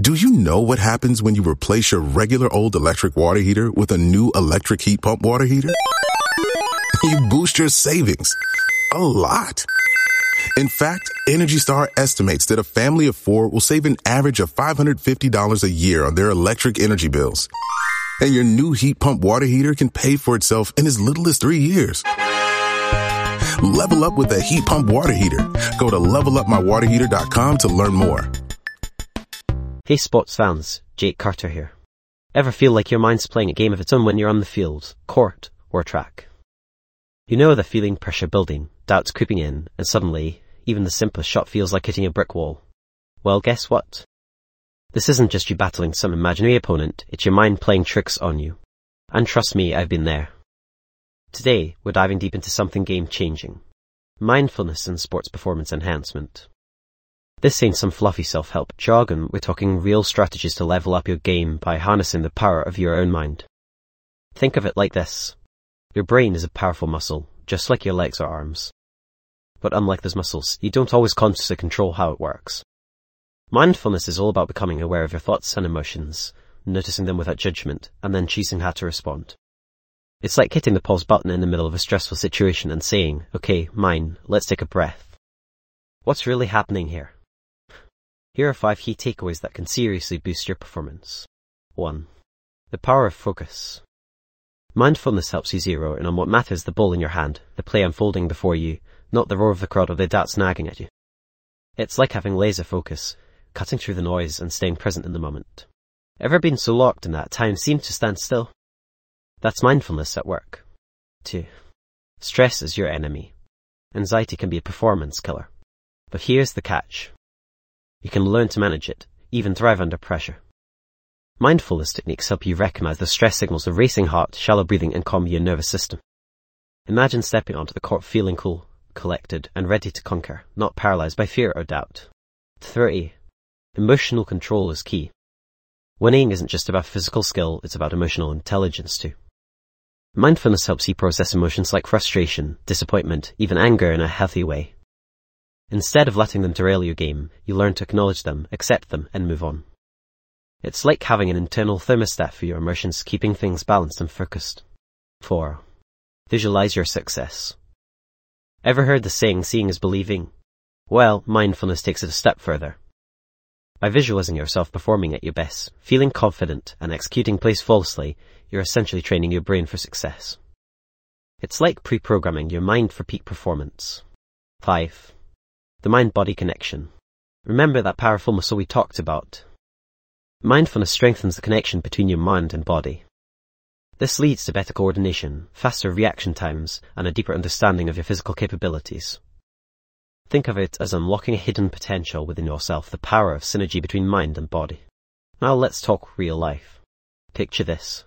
Do you know what happens when you replace your regular old electric water heater with a new electric heat pump water heater? You boost your savings a lot. In fact, Energy Star estimates that a family of 4 will save an average of $550 a year on their electric energy bills. And your new heat pump water heater can pay for itself in as little as 3 years. Level up with a heat pump water heater. Go to levelupmywaterheater.com to learn more. Hey sports fans, Jake Carter here. Ever feel like your mind's playing a game of its own when you're on the field, court, or track? You know the feeling, pressure building, doubts creeping in, and suddenly, even the simplest shot feels like hitting a brick wall. Well, guess what? This isn't just you battling some imaginary opponent, it's your mind playing tricks on you. And trust me, I've been there. Today, we're diving deep into something game-changing. Mindfulness and sports performance enhancement. This ain't some fluffy self-help jargon, we're talking real strategies to level up your game by harnessing the power of your own mind. Think of it like this. Your brain is a powerful muscle, just like your legs or arms. But unlike those muscles, you don't always consciously control how it works. Mindfulness is all about becoming aware of your thoughts and emotions, noticing them without judgment, and then choosing how to respond. It's like hitting the pause button in the middle of a stressful situation and saying, okay, mind, let's take a breath. What's really happening here? Here are 5 key takeaways that can seriously boost your performance. 1. The power of focus. Mindfulness helps you zero in on what matters: the ball in your hand, the play unfolding before you, not the roar of the crowd or the doubts nagging at you. It's like having laser focus, cutting through the noise and staying present in the moment. Ever been so locked in that time seemed to stand still? That's mindfulness at work. 2. Stress is your enemy. Anxiety can be a performance killer. But here's the catch. You can learn to manage it, even thrive under pressure. Mindfulness techniques help you recognize the stress signals of racing heart, shallow breathing, and calm your nervous system. Imagine stepping onto the court feeling cool, collected, and ready to conquer, not paralyzed by fear or doubt. 3. Emotional control is key. Winning isn't just about physical skill, it's about emotional intelligence too. Mindfulness helps you process emotions like frustration, disappointment, even anger in a healthy way. Instead of letting them derail your game, you learn to acknowledge them, accept them, and move on. It's like having an internal thermostat for your emotions, keeping things balanced and focused. 4. Visualize your success. Ever heard the saying, seeing is believing? Well, mindfulness takes it a step further. By visualizing yourself performing at your best, feeling confident, and executing plays flawlessly, you're essentially training your brain for success. It's like pre-programming your mind for peak performance. 5. The mind-body connection. Remember that powerful muscle we talked about? Mindfulness strengthens the connection between your mind and body. This leads to better coordination, faster reaction times, and a deeper understanding of your physical capabilities. Think of it as unlocking a hidden potential within yourself, the power of synergy between mind and body. Now let's talk real life. Picture this.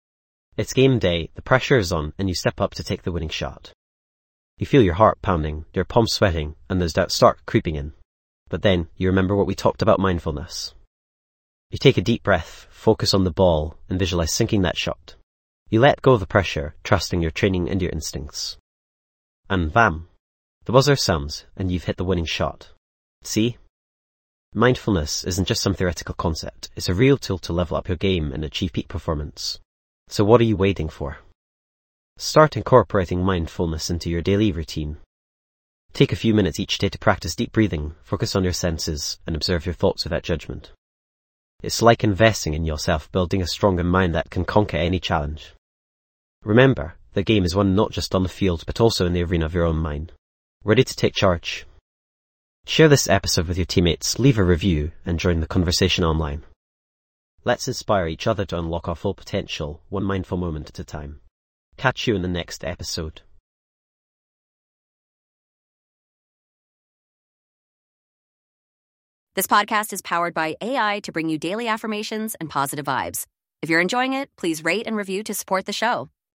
It's game day, the pressure is on, and you step up to take the winning shot. You feel your heart pounding, your palms sweating, and those doubts start creeping in. But then, you remember what we talked about mindfulness. You take a deep breath, focus on the ball, and visualize sinking that shot. You let go of the pressure, trusting your training and your instincts. And bam! The buzzer sounds, and you've hit the winning shot. See? Mindfulness isn't just some theoretical concept, it's a real tool to level up your game and achieve peak performance. So what are you waiting for? Start incorporating mindfulness into your daily routine. Take a few minutes each day to practice deep breathing, focus on your senses, and observe your thoughts without judgment. It's like investing in yourself, building a stronger mind that can conquer any challenge. Remember, the game is won not just on the field, but also in the arena of your own mind. Ready to take charge? Share this episode with your teammates, leave a review, and join the conversation online. Let's inspire each other to unlock our full potential, one mindful moment at a time. Catch you in the next episode. This podcast is powered by AI to bring you daily affirmations and positive vibes. If you're enjoying it, please rate and review to support the show.